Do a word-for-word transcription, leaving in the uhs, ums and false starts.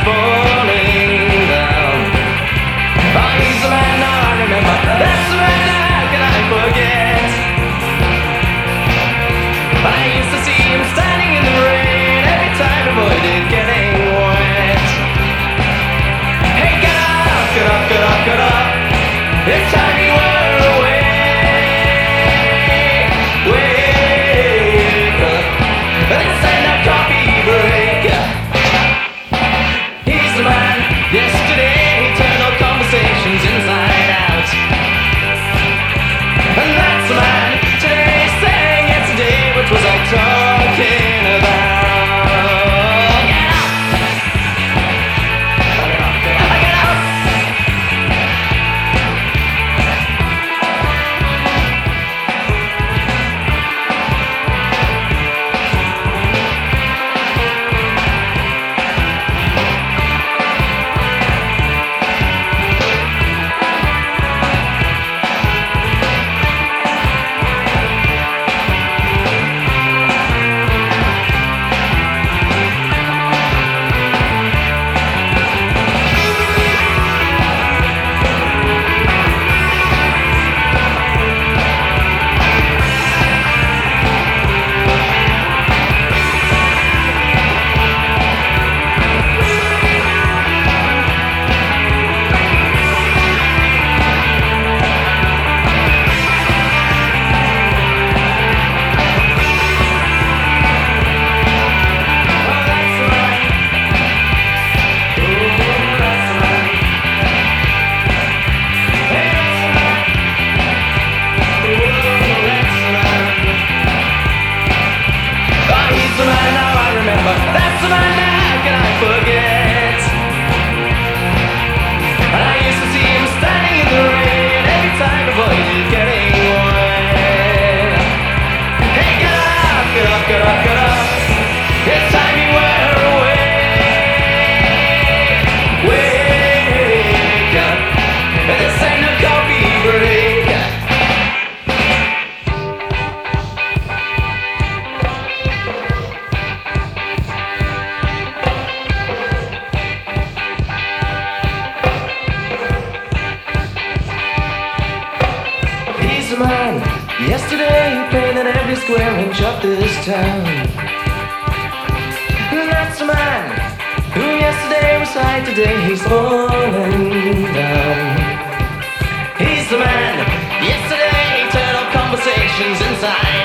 falling down. Oh, he's the man now I remember. That's the man now how can I forget? I used to see him standing in the rain every time avoided getting wet. Hey, get up, get up, get up, get up. It's time you were away. Wake up. This ain't no coffee break. He's the man. Yesterday, eternal conversations inside out. And that's the man. Today, saying yesterday, what was I talking about? Get up. Get up, get up, get up. That's the man now, how can I forget? And I used to see him standing in the rain every time avoided getting wet. Hey, get up, get up, get up, get up. It's time you were awake. Wake up. This ain't no coffee break. He's the man. Yesterday he painted every square inch of this town. That's the man who yesterday was high, today he's falling down. He's the man. Yesterday eternal conversations inside